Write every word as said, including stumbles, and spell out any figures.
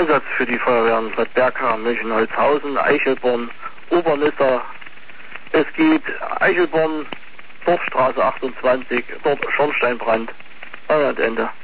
Einsatz für die Feuerwehren Bad Berka, München, Holzhausen, Eichelborn, Obernisser. Es geht Eichelborn, Dorfstraße achtundzwanzig, dort Schornsteinbrand. Feierabend Ende.